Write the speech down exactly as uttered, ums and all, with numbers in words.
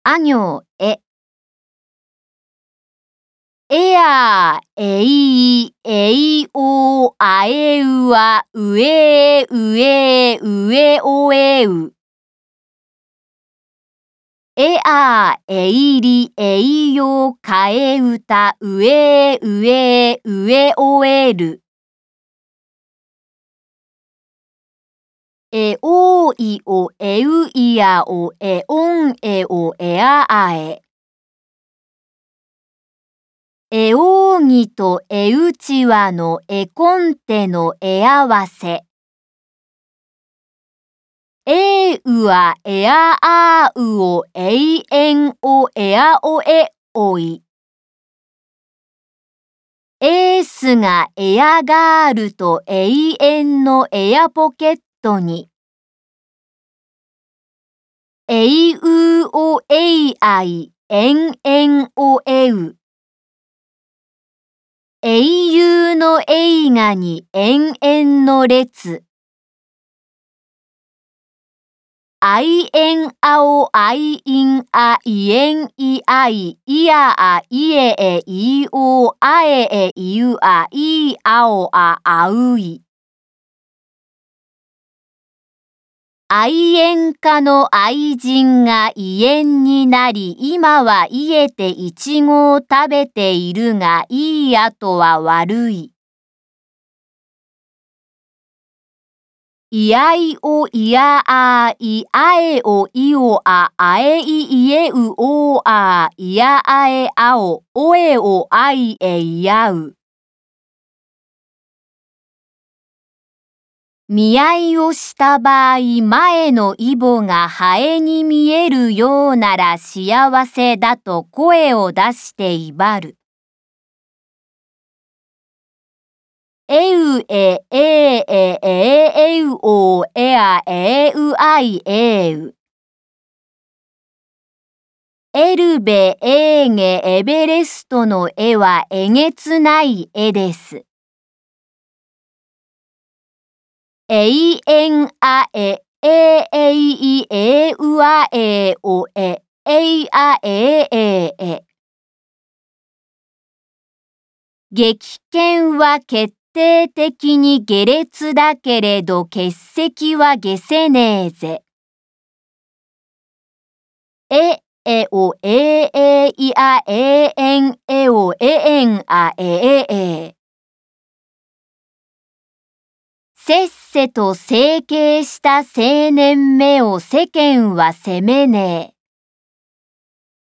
あ行え。えやえいえいおあえうあうえうえうえおえう。えあえいりえいよかえうたうえうえうえおえる。えおいおえういやおえおんえおえああえ。えおうぎとえうちわのえこんてのえあわせ。えうはえああうおえいえんおえあおえおい。えすがエアガールと永遠のエアポケットに。えいうおえいあいえんえんおえう。英雄の映画に延々の列。あいえんあおあいいんあいえんいあいいやあいええいおあええいうあいあおああうい。愛煙家の愛人が胃炎になり今は癒えてイチゴを食べているがいい後は悪い。いやいおいやあいあえおいおああえいいえうおあいやあえあおおえおあいえいやう。見合いをした場合前のイボがハエに見えるようなら幸せだと声を出して威張る。えうえええええうおえあえうあいえう。エルベエーゲエベレストの絵はえげつない絵です。えいえんあえええいえうあえおええいあえええ。撃剣は決定的に下劣だけれど欠席は下せねえぜ。え、えおええいあええんえおええんあえええ。せっせと整形した青年目を世間は責めねえ。